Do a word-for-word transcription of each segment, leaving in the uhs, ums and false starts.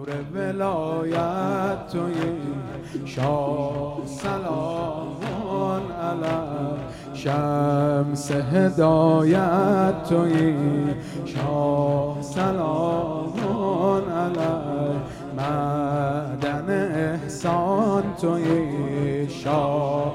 نور ولایت توی شاه سلام علیک، شمس هدایت توی شاه سلام علیک، معدن احسان توی شاه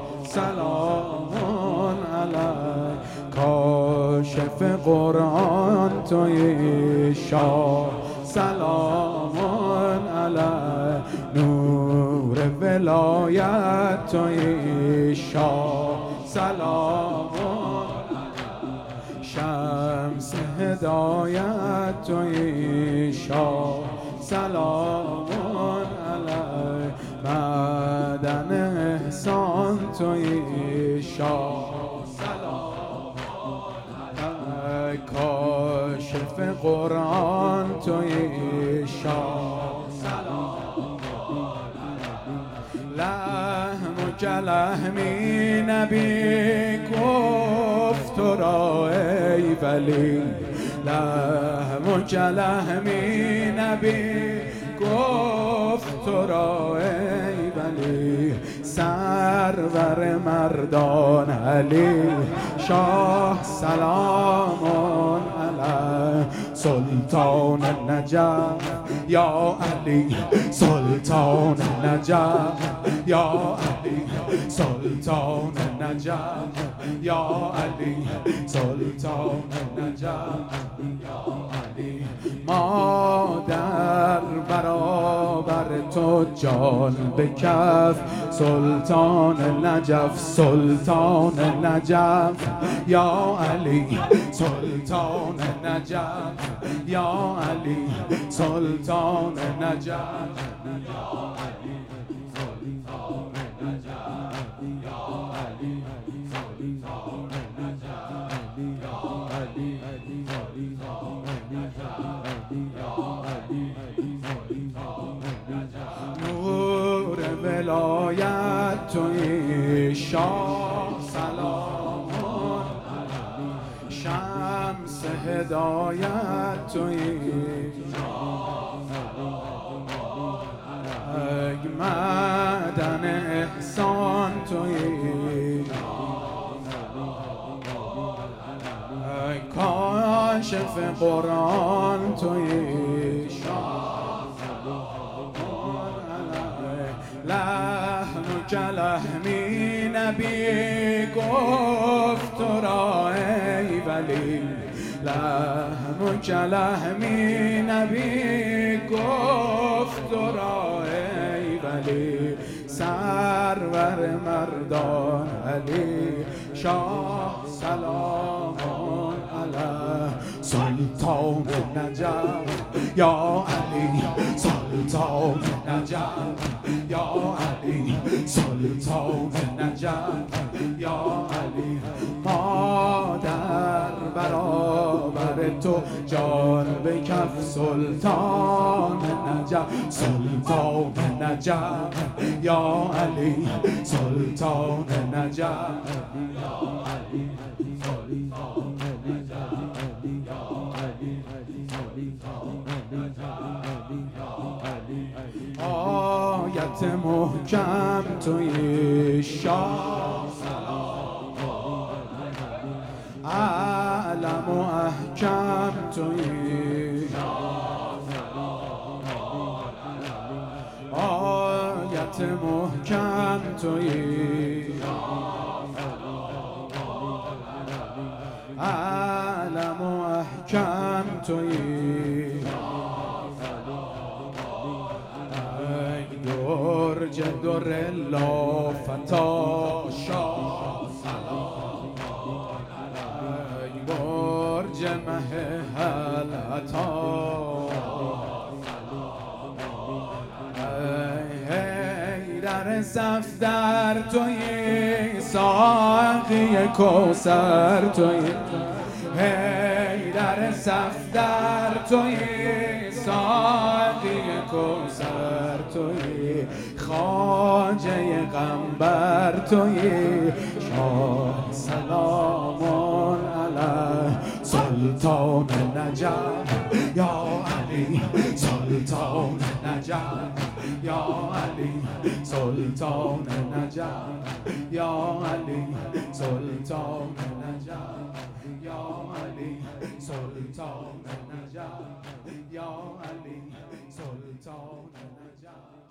سلام علیک، کاشف قرآن توی شاه سلام علیک، نور ولایت توی شاه سلام علیک، شمس هدایت توی شاه سلام علیک، معدن احسان توی شاه سلام علیک، کاشف قرآن توی شاه سلام علیک، لحم و کلحمی نبی گفت تو را ای ولی، لحم و کلحمی نبی گفت تو را ای ولی، سرور مردان علی شاه سلام علیک، سلطان نجف یا علی، سلطان نجف یا علی، سلطان نجف یا علی، سلطان نجف یا علی، ما در برابر تو جان به کف، سلطان نجف سلطان نجف یا علی، سلطان نجف یا علی، سلطان نجف یا علی، سلطان نجف یا علی، سلطان نجف یا علی، نور ولایت توی شاه سلام علیک، شمس هدایت توی شاه سلام علیک، معدن احسان توی شاه سلام علیک، کاشف قرآن توی شاه سلام علیک، لحم و کلحمی نبی گفت تو را ای ولی، لحم و کلحمی نبی گفت تو را ای ولی، سرور مردان علی شاه سلام علیک، سلطان نجف یا علی، سلطان نجف یا علی، سلطان نجف یا علی، ما در برابر تو جان به کف، سلطان نجف سلطان نجف یا علی، سلطان نجف یا علی، سلطان نجف یا علی، سلطان نجف یا علی، آیت محکم توی شاه سلام علیک، علم و احکم توی شاه سلام علیک، آیت محکم توی شاه سلام علیک، علم و احکم توی شاه سلام علیک، درج در لافتا شاه سلام علیک، برج مه حلعتا در صفدر توی، ساقی کوثر توی، هی در صفدر توی، ساقی کوثر توی، خواجه قنبر توی شاه سلام علیک، سلطان نجف یا علی، سلطان نجف سلطان نجف یا علی سلطان نجف یا علی سلطان نجف یا علی سلطان نجف